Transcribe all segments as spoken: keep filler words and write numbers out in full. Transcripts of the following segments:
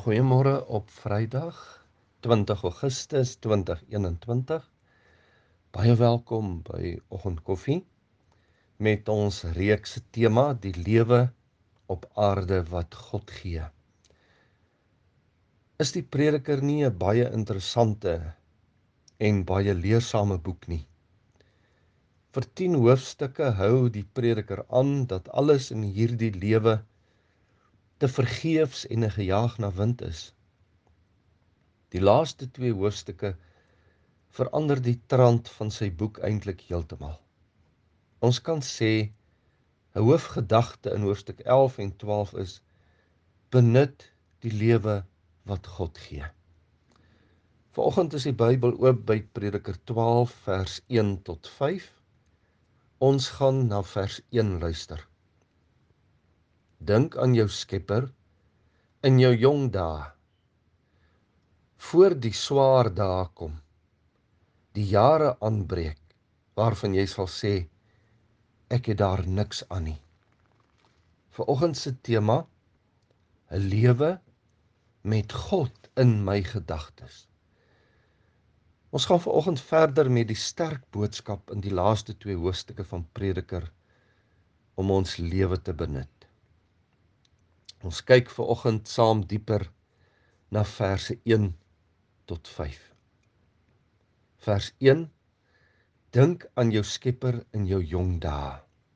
Goeiemôre op Vrydag, twintig Augustus twintig eenentwintig. Baie welkom by Oggendkoffie met ons reeks tema die lewe op aarde wat God gee. Is die Prediker nie 'n baie interessante en baie leersame boek nie? Vir tien hoofstukke hou die Prediker aan dat alles in hierdie lewe te vergeefs en 'n gejaag na wind is. Die laaste twee hoofstukke verander die trant van sy boek eintlik heeltemal. Ons kan sê, 'n hoofgedagte in hoofstuk elf en twaalf is, benut die lewe wat God gee. Vanoggend is die Bybel oop by Prediker twaalf vers een tot vyf. Ons gaan na vers een luister. Dink aan jou Skepper in jou jong dae, voor die swaar dae kom, die jare aanbreek, waarvan jy sal sê, ek het daar niks aan nie. Vanoggend se tema, 'n lewe met God in my gedagtes. Ons gaan vanoggend verder met die sterk boodskap in die laaste twee hoofstukke van Prediker om ons lewe te benut. Ons kyk vanoggend saam dieper na verse een tot vyf. Vers een, dink aan jou Skepper in jou jong dae.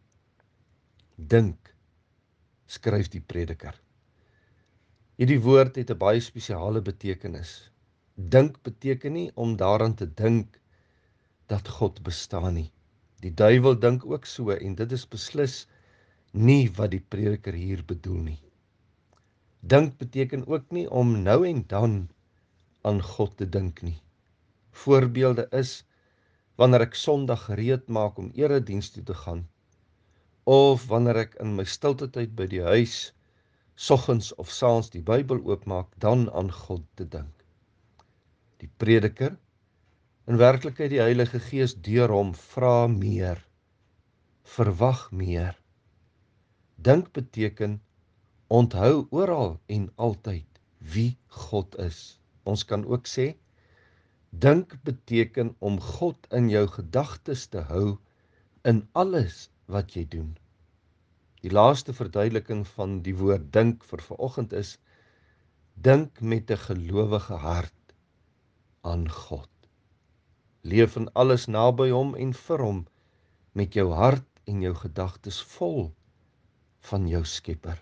Dink, skryf die Prediker. Hierdie woord het 'n baie spesiale betekenis. Dink beteken nie om daaraan te dink dat God bestaan nie. Die duiwel dink ook so en dit is beslis nie wat die Prediker hier bedoel nie. Dink beteken ook nie om nou en dan aan God te dink nie. Voorbeelde is wanneer ek Sondag gereed maak om erediens toe te gaan, of wanneer ek in my stilte tyd by die huis soggens of saans die Bybel oopmaak, dan aan God te dink. Die Prediker, in werklikheid die Heilige Gees deur hom, vra meer, verwag meer. Dink beteken, onthou oral en altyd wie God is. Ons kan ook sê, dink beteken om God in jou gedagtes te hou in alles wat jy doen. Die laaste verduideliking van die woord dink vir vanoggend is, dink met 'n gelowige hart aan God. Leef in alles naby hom en vir hom, met jou hart en jou gedagtes vol van jou Skepper.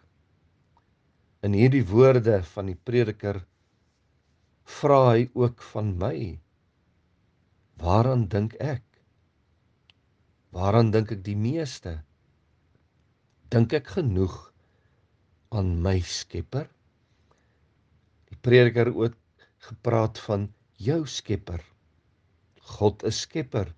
In hierdie woorde van die Prediker vra hy ook van my, waaraan dink ek? Waaraan dink ek die meeste? Dink ek genoeg aan my Skepper? Die Prediker het ook gepraat van jou Skepper. God is Skepper.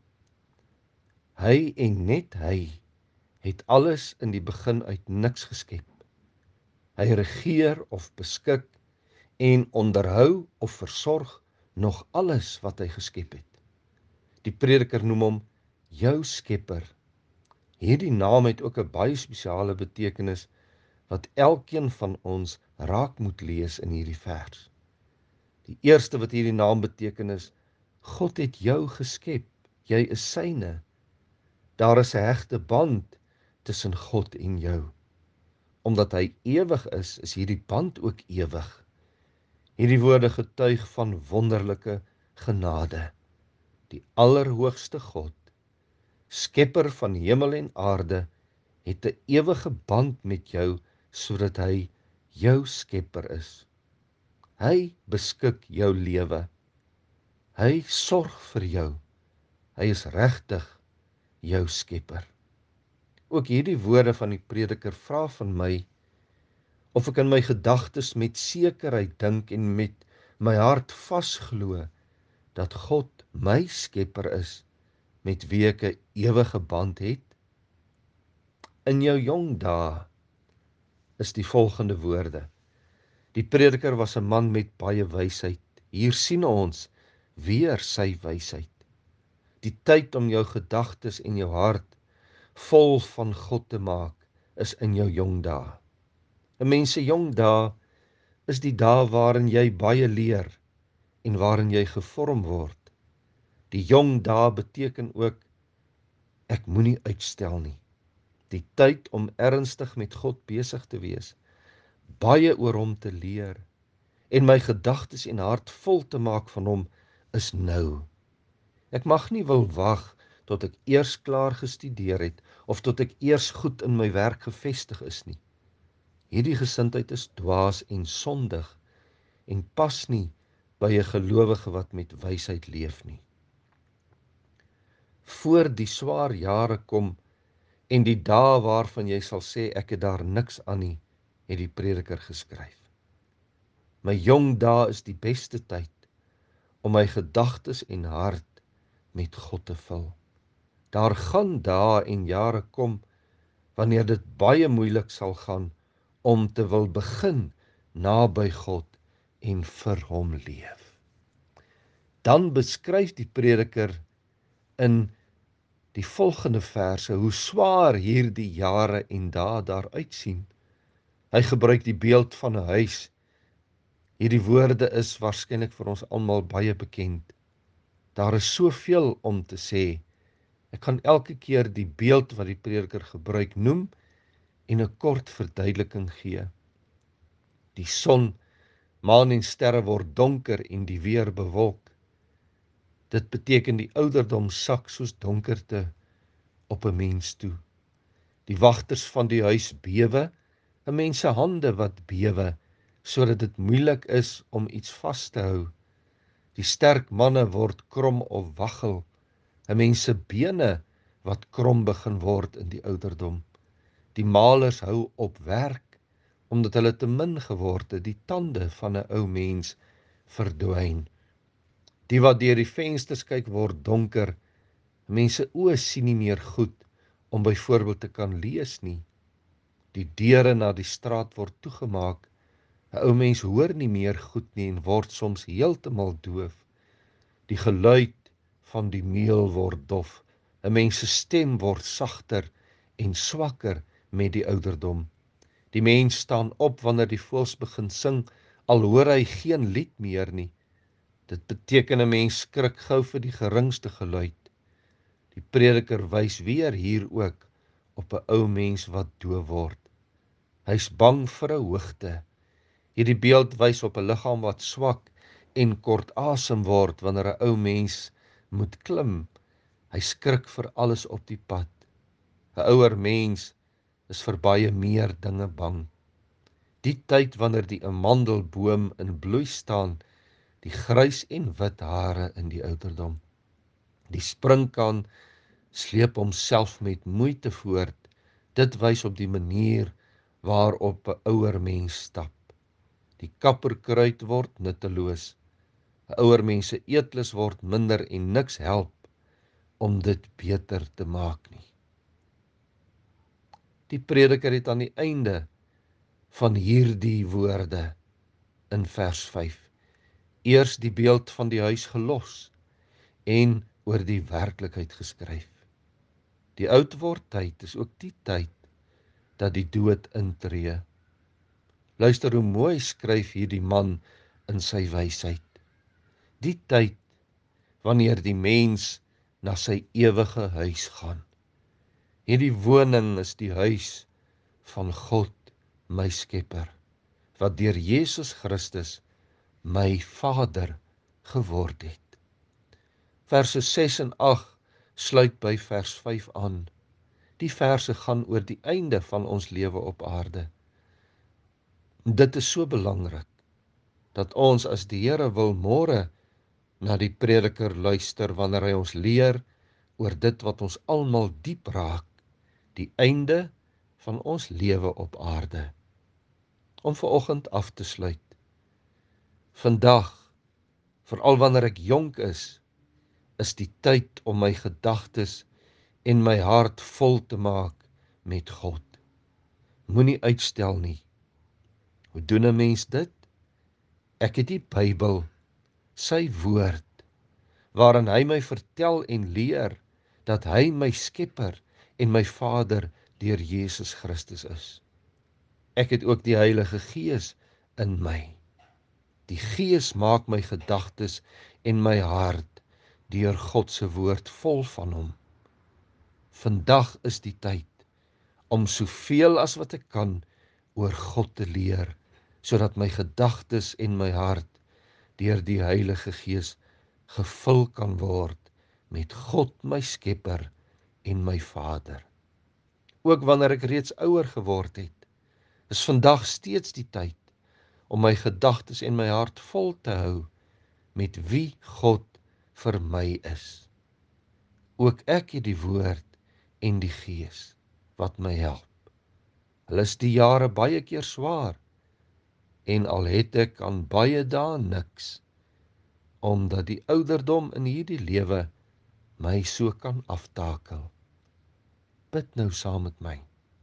Hy en net hy het alles in die begin uit niks geskep. Hy regeer of beskik en onderhou of versorg nog alles wat hy geskep het. Die Prediker noem hom jou Skepper. Hierdie naam het ook 'n baie spesiale betekenis wat elkeen van ons raak moet lees in hierdie vers. Die eerste wat hierdie naam beteken is, God het jou geskep, jy is syne. Daar is 'n hegte band tussen God en jou. Omdat hy ewig is, is hierdie band ook ewig. Hierdie woorde getuig van wonderlike genade. Die Allerhoogste God, Skepper van hemel en aarde, het 'n ewige band met jou, sodat hy jou Skepper is. Hy beskik jou lewe. Hy sorg vir jou. Hy is regtig jou Skepper. Ook hierdie woorde van die Prediker vra van my, of ek in my gedagtes met sekerheid dink en met my hart vasglo, dat God my Skepper is, met wie ek 'n ewige band het. In jou jong dae is die volgende woorde. Die Prediker was 'n man met baie wysheid. Hier sien ons weer sy wysheid. Die tyd om jou gedagtes en jou hart vol van God te maak, is in jou jong dae. 'n Mens se jong dae is die dae waarin jy baie leer en waarin jy gevorm word. Die jong dae beteken ook, ek moenie uitstel nie. Die tyd om ernstig met God besig te wees, baie oor hom te leer, en my gedagtes en hart vol te maak van hom, is nou. Ek mag nie wil wag tot ek eers klaar gestudeer het, of tot ek eers goed in my werk gevestig is nie. Hierdie gesindheid is dwaas en sondig, en pas nie by 'n gelowige wat met wysheid leef nie. Voor die swaar jare kom, en die dae waarvan jy sal sê, ek het daar niks aan nie, het die prediker geskryf. My jong dae is die beste tyd, om my gedagtes en hart met God te vul. Daar gaan dae en jare kom, wanneer dit baie moeilik sal gaan, om te wil begin naby God en vir hom leef. Dan beskryf die prediker in die volgende verse hoe swaar hierdie jare en dae daar uitsien. Hy gebruik die beeld van 'n huis. Hierdie woorde is waarskynlik vir ons almal baie bekend. Daar is soveel om te sê. Ek gaan elke keer die beeld wat die prediker gebruik noem en 'n kort verduideliking gee. Die son, maan en sterre word donker en die weer bewolk. Dit beteken die ouderdom sak soos donkerte op 'n mens toe. Die wagters van die huis bewe, 'n mens se hande wat bewe, sodat dit moeilik is om iets vas te hou. Die sterk manne word krom of waggel, 'n mens se bene wat krom begin word in die ouderdom. Die malers hou op werk, omdat hulle te min geword het, die tande van 'n ou mens verdwyn. Die wat deur die vensters kyk word donker, mense oë sien nie meer goed om byvoorbeeld te kan lees nie. Die deure na die straat word toegemaak, 'n ou mens hoor nie meer goed nie en word soms heeltemal doof. Die geluid van die meel word dof, 'n mens se stem word sagter en swakker met die ouderdom. Die mens staan op wanneer die voëls begin sing, al hoor hy geen lied meer nie. Dit beteken 'n mens skrik gou vir die geringste geluid. Die prediker wys weer hier ook op 'n ou mens wat doof word. Hy's bang vir 'n hoogte. Hierdie beeld wys op 'n liggaam wat swak en kort asem word wanneer 'n ou mens moet klim. Hy skrik vir alles op die pad. 'n Ouer mens is vir baie meer dinge bang. Die tyd wanneer die amandelboom in bloei staan, die grys en wit hare in die ouderdom. Die sprinkaan sleep homself met moeite voort. Dit wys op die manier waarop 'n ouer mens stap. Die kapperkruid word nutteloos. 'n Ouer mens se eetlus word minder en niks help om dit beter te maak nie. Die prediker het aan die einde van hierdie woorde in vers vyf eers die beeld van die huis gelos en oor die werklikheid geskryf. Die oud word tyd is ook die tyd dat die dood intree. Luister hoe mooi skryf hierdie man in sy wysheid. Die tyd wanneer die mens na sy ewige huis gaan. Hierdie woning is die huis van God, my Skepper, wat deur Jesus Christus my Vader geword het. Verse ses en agt sluit by vers vyf aan. Die verse gaan oor die einde van ons lewe op aarde. Dit is so belangrik dat ons as die Here wil môre na die prediker luister wanneer hy ons leer oor dit wat ons almal diep raak, die einde van ons lewe op aarde. Om vanoggend af te sluit. Vandag, veral wanneer ek jonk is, is die tyd om my gedagtes en my hart vol te maak met God. Moenie uitstel nie. Hoe doen 'n mens dit? Ek het die Bybel, sy woord, waarin hy my vertel en leer dat hy my Skepper en my Vader deur Jesus Christus is. Ek het ook die Heilige Gees in my. Die Gees maak my gedagtes en my hart deur God se woord vol van hom. Vandag is die tyd om soveel as wat ek kan oor God te leer, sodat my gedagtes en my hart deur die Heilige Gees gevul kan word met God my Skepper en my Vader. Ook wanneer ek reeds ouer geword het, is vandag steeds die tyd om my gedagtes en my hart vol te hou met wie God vir my is. Ook ek het die woord en die Gees wat my help. Al is die jare baie keer swaar, en al het ek aan baie dae niks, omdat die ouderdom in hierdie lewe my so kan aftakel. Bid nou saam met my.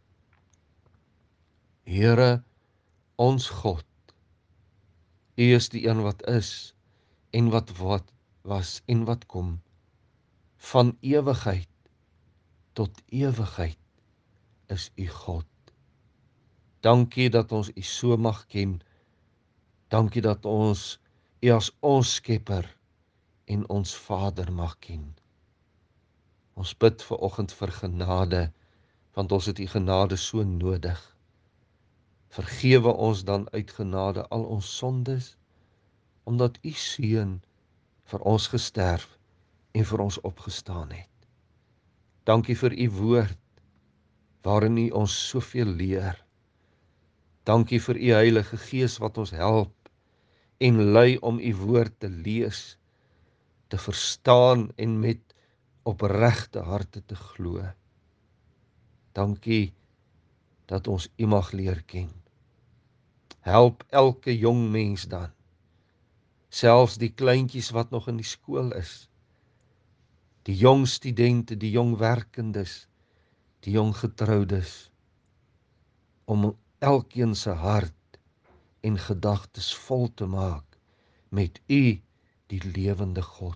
Here, ons God, U is die een wat is, en wat wat was en wat kom, van ewigheid tot ewigheid is U God. Dankie dat ons U so mag ken. Dankie dat ons U as ons Skepper en ons Vader mag ken. Ons bid ver oggend vir genade, want ons het U genade so nodig. Vergewe ons dan uit genade al ons sondes, omdat U Seun vir ons gesterf en vir ons opgestaan het. Dankie vir U woord, waarin U ons soveel leer. Dankie vir U Heilige Gees wat ons help en lei om U woord te lees, te verstaan en met opregte harte te glo. Dankie dat ons U mag leer ken. Help elke jong mens dan, selfs die kleintjies wat nog in die skool is, die jong studente, die jong werkendes, die jong getroudes, om elkeen se hart en gedagtes vol te maak met U, die lewende God.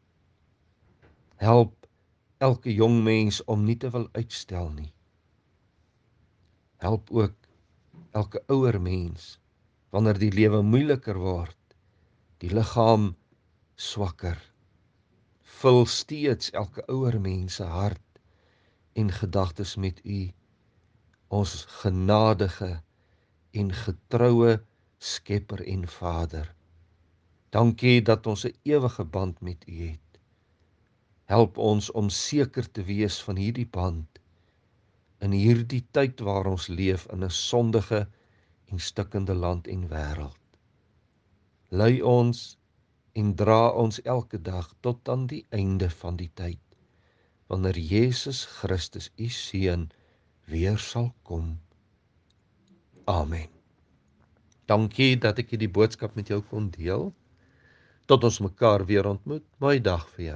Help elke jong mens om nie te wil uitstel nie. Help ook elke ouer mens, wanneer die lewe moeiliker word, die liggaam swakker. Vul steeds elke ouer mens se hart en gedagtes met U, ons genadige en getroue Skepper en Vader. Dankie dat ons 'n ewige band met U het. Help ons om seker te wees van hierdie band in hierdie tyd waar ons leef in 'n sondige en stikkende land en wêreld. Lei ons en dra ons elke dag tot aan die einde van die tyd, wanneer Jesus Christus, U Seun, weer sal kom. Amen. Dankie dat ek hierdie boodskap met jou kon deel. Tot ons mekaar weer ontmoet. Mooi dag vir jou.